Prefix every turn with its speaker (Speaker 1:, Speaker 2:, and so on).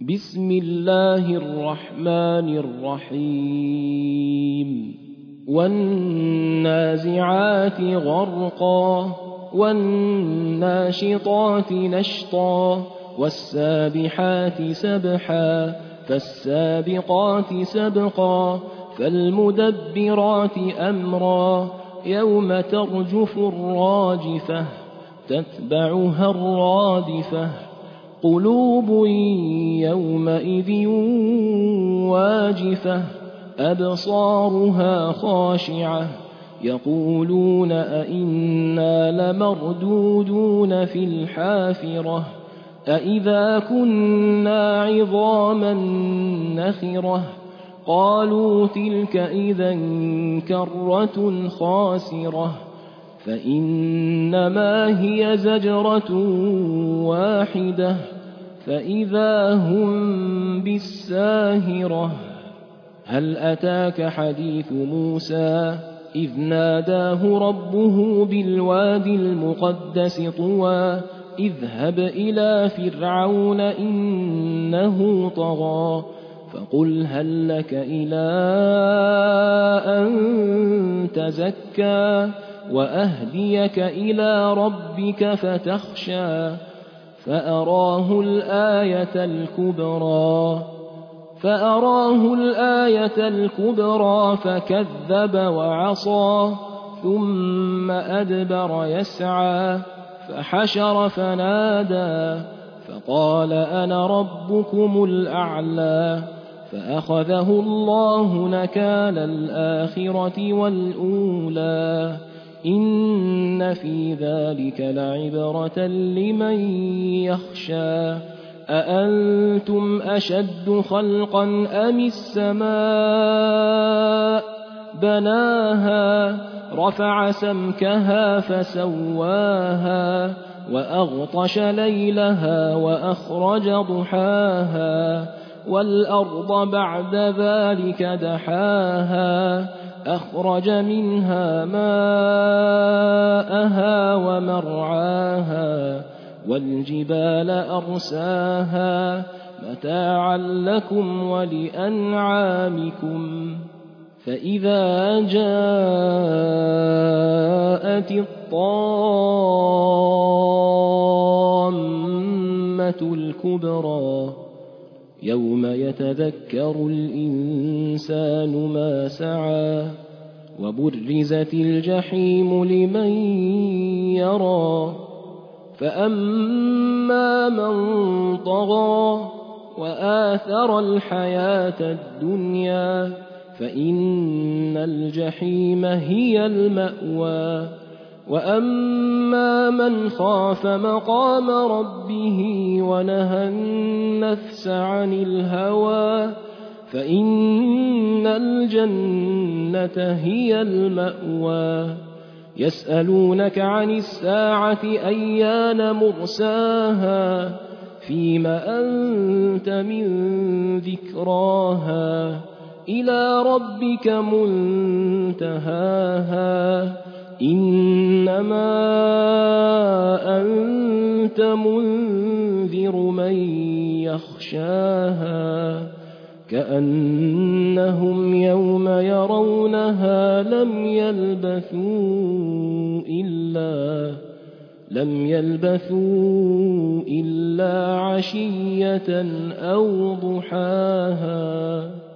Speaker 1: بسم الله الرحمن الرحيم والنازعات غرقا والناشطات نشطا والسابحات سبحا فالسابقات سبقا فالمدبرات أمرا يوم ترجف الراجفة تتبعها الرادفة قلوب يومئذ واجفة أبصارها خاشعة يقولون أئنا لمردودون في الحافرة أئذا كنا عظاما نخرة قالوا تلك إذا كرة خاسرة فإنما هي زجرة واحدة فإذا هم بالساهرة هل أتاك حديث موسى إذ ناداه ربه بالوادي المقدس طوى اذهب إلى فرعون إنه طغى فقل هل لك إلى أن تزكى وأهديك إلى ربك فتخشى فأراه الآية الكبرى فكذب وعصى ثم أدبر يسعى فحشر فنادى فقال أنا ربكم الأعلى فأخذه الله نكال الآخرة والأولى إن في ذلك لعبرة لمن يخشى أأنتم أشد خلقا أم السماء بناها رفع سمكها فسواها وأغطش ليلها وأخرج ضحاها والأرض بعد ذلك دحاها أخرج منها ماءها ومرعاها والجبال أرساها متاعا لكم ولأنعامكم فإذا جاءت الطامة الكبرى يوم يتذكر الإنسان ما سعى وبرزت الجحيم لمن يرى فأما من طغى وآثر الحياة الدنيا فإن الجحيم هي المأوى وأما من خاف مقام ربه ونهى النفس عن الهوى فإن الجنة هي المأوى يسألونك عن الساعة أيان مرساها فيم أنت من ذكراها إلى ربك منتهاها إنما أنت منذر من يخشاها كأنهم يوم يرونها لم يلبثوا إلا عشية أو ضحاها